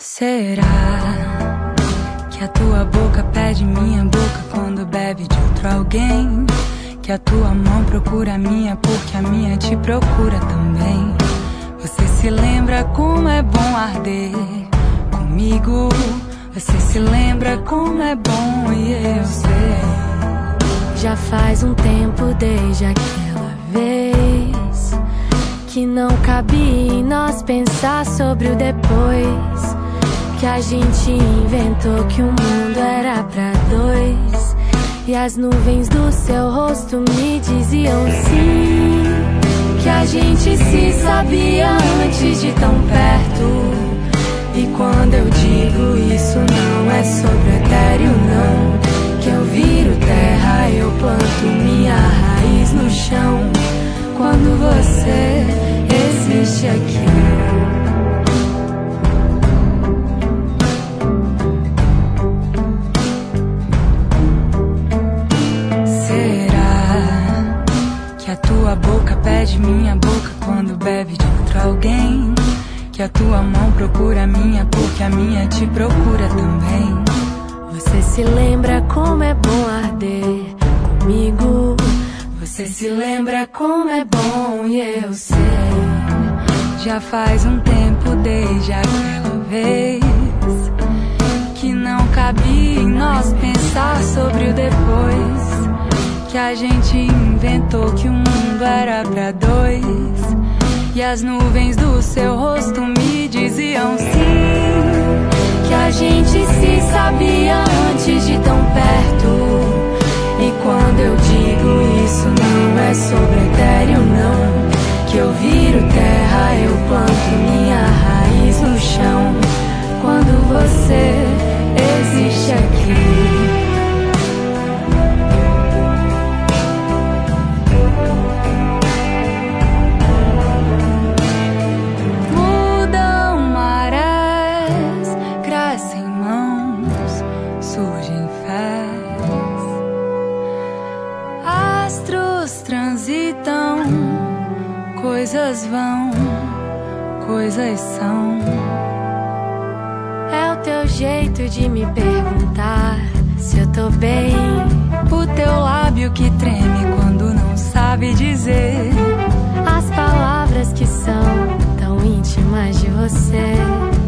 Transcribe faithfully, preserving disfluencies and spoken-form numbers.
Será que a tua boca pede minha boca quando bebe de outro alguém? Que a tua mão procura a minha porque a minha te procura também. Você se lembra como é bom arder comigo? Você se lembra como é bom e eu sei. Já faz um tempo desde aquela vez que não cabia em nós pensar sobre o depois. Que a gente inventou que o mundo era pra dois. E as nuvens do seu rosto me diziam sim. Que a gente se sabia antes de tão perto. E quando eu digo isso não é sobre etéreo não. Que eu viro terra, eu planto minha raiz no chão. Quando você existe aqui. A tua boca pede minha boca quando bebe de outro alguém. Que a tua mão procura a minha porque a minha te procura também. Você se lembra como é bom arder comigo? Você se lembra como é bom e eu sei. Já faz um tempo desde aquela vez que não cabia em nós pensar sobre o depois. Que a gente inventou que o mundo era pra dois. E as nuvens do seu rosto me diziam sim. Que a gente se sabia antes de tão perto. E quando eu digo isso não é sobre etéreo não. Que eu viro terra, eu planto minha raiz no chão. Quando você existe aqui. Surgem fés, astros transitam, coisas vão, coisas são. É o teu jeito de me perguntar se eu tô bem. O teu lábio que treme quando não sabe dizer as palavras que são tão íntimas de você.